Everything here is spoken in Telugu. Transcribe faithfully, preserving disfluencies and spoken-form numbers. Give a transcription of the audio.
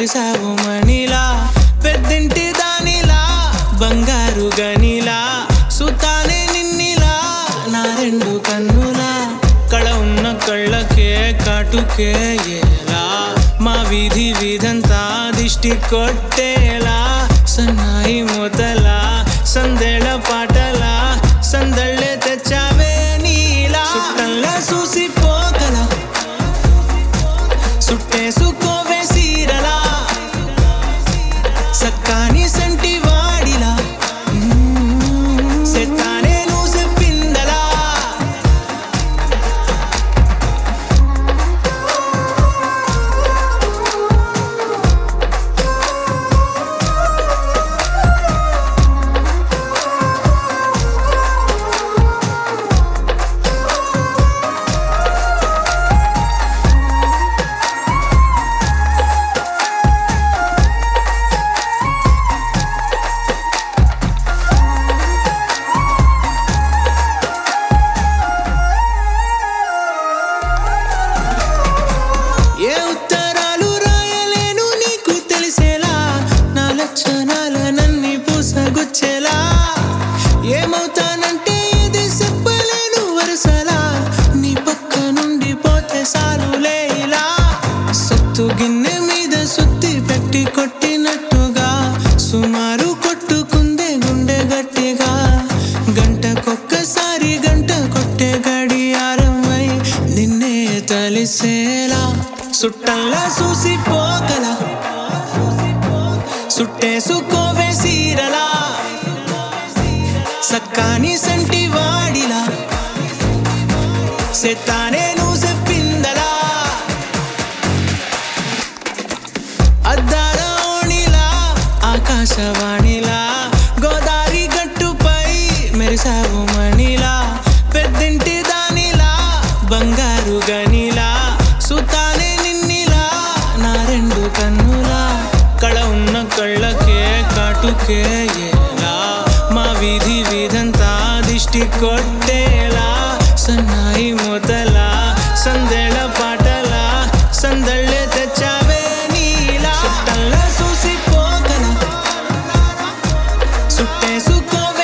మెరిసావు మణిలా పెద్దింటి దానిలా బంగారు గనిలా సుతానే నిన్నిలా నా రెండు కన్నులా కళ ఉన్న కళ్ళకే కాటుకే ఎలా మా వీధి వీధంతా దిష్టి కొట్టేలా సన్నాయి మూతలా సందేళ పాటలా సందళ్ళే తెచ్చావే నీలా సుట్టంలా చూసిపోగల సుట్టేసుకోవే సీరలా సక్కాని సంటి వాడిలా సెత్తానే నువ్వు చెప్పిందలా ఏ ఉత్తరాలు రాయలేను నీకు తెలిసేలా నా లక్షణాలనన్నీ పూసగుచ్చేలా ఏమవుతానంటే ఇది చెప్పలేను వరుసలా నీ పక్క నుండి పోతే సారులే ఇలా సత్తు గిన్నె మీద సుత్తి పెట్టి కొట్టినట్టుగా సుమారు కొట్టుకుందే గుండె గట్టిగా గంటకొక్కసారి గంట కొట్టే గడియారమై నిన్నే తలిసేలా సుట్టంలా చూసిపోగల సుట్టేసుకోవే సీరలా సక్కాని సంటి వాడిలా సెత్తానే నువ్వు చెప్పిందలా అద్దాల ఓణిలా ఆకాశవాణిలా గోదారి గట్టుపై మెరిసావు మణిలా పెద్దింటి దానిలా బంగారు గనిలా సుతానే నిన్నిలా నా రెండు కన్నులా కళ ఉన్న కళ్ళకే కాటుకే ఎలా మా వీధి వీధంతా దిష్టి కొట్టేలా సన్నాయి మూతలా సందేళ పాటలా సందళ్ళే తెచ్చావే నీలా సుట్టంలా చూసిపోగల సుట్టేసుకో